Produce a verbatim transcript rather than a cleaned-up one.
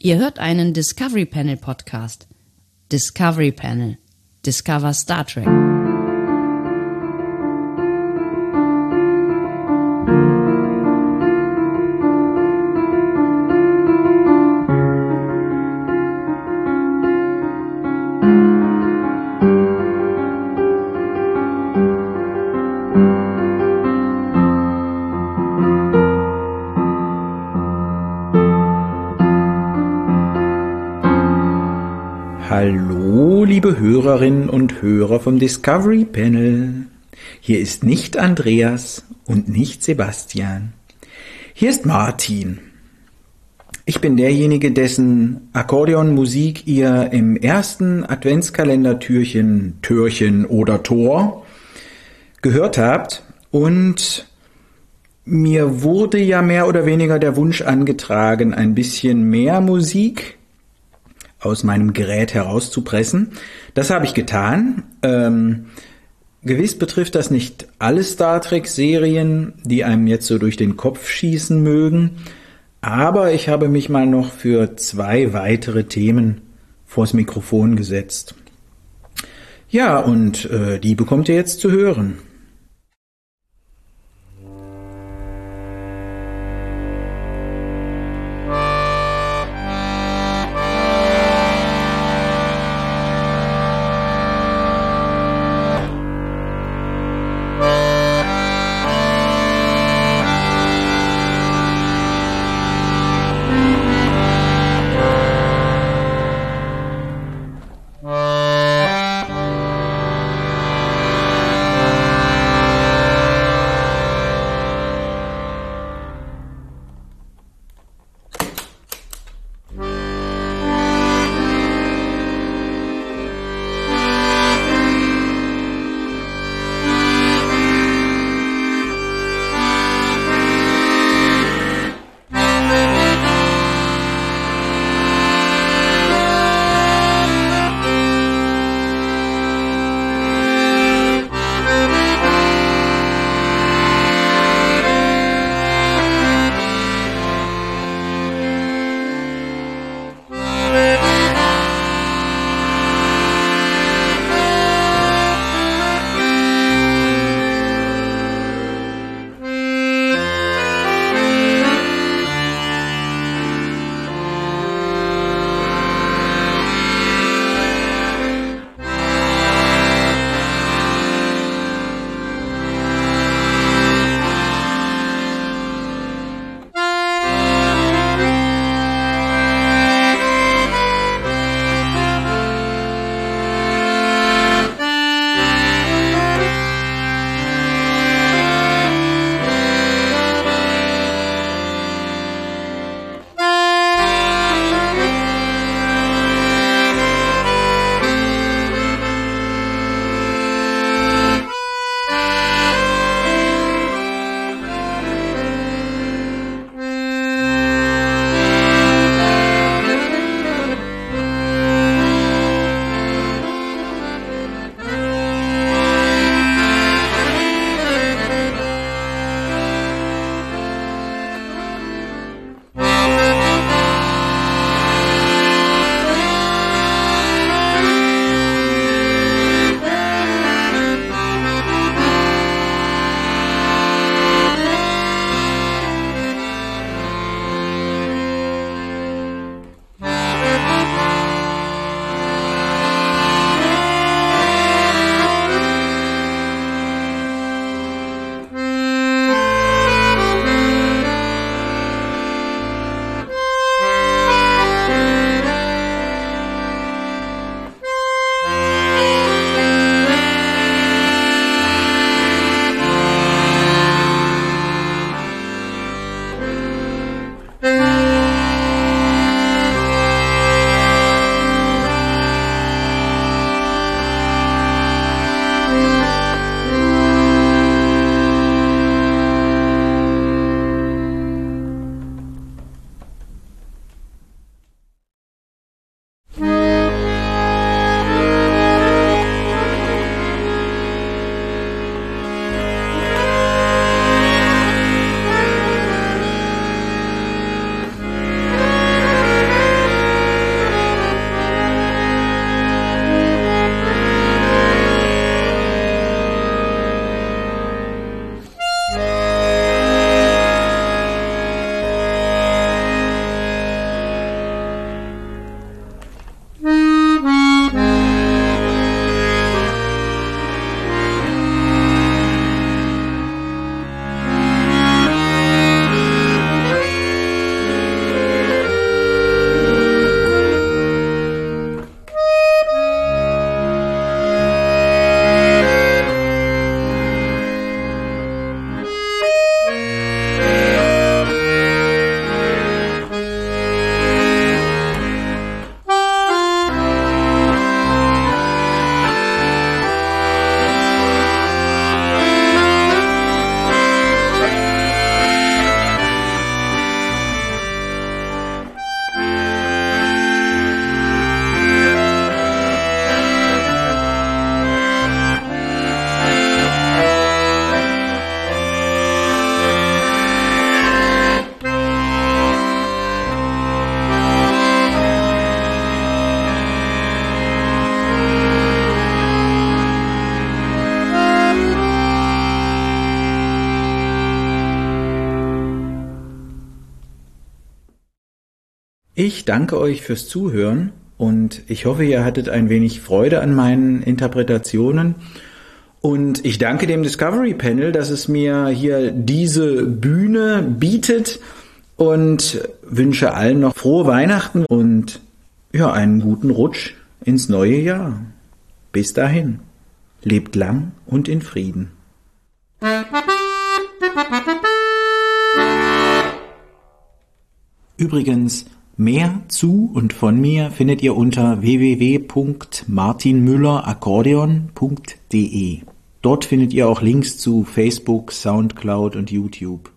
Ihr hört einen Discovery Panel Podcast. Discovery Panel. Discover Star Trek. Hallo, liebe Hörerinnen und Hörer vom Discovery Panel. Hier ist nicht Andreas und nicht Sebastian. Hier ist Martin. Ich bin derjenige, dessen Akkordeonmusik ihr im ersten Adventskalender-Türchen, Türchen oder Tor gehört habt. Und mir wurde ja mehr oder weniger der Wunsch angetragen, ein bisschen mehr Musik aus meinem Gerät herauszupressen. Das habe ich getan. Ähm, gewiss betrifft das nicht alle Star Trek-Serien, die einem jetzt so durch den Kopf schießen mögen, aber ich habe mich mal noch für zwei weitere Themen vors Mikrofon gesetzt. Ja, und äh, die bekommt ihr jetzt zu hören. Ich danke euch fürs Zuhören und ich hoffe, ihr hattet ein wenig Freude an meinen Interpretationen. Und ich danke dem Discovery Panel, dass es mir hier diese Bühne bietet und wünsche allen noch frohe Weihnachten und ja, einen guten Rutsch ins neue Jahr. Bis dahin, lebt lang und in Frieden. Übrigens, mehr zu und von mir findet ihr unter w w w punkt martin müller akkordeon punkt d e. Dort findet ihr auch Links zu Facebook, Soundcloud und YouTube.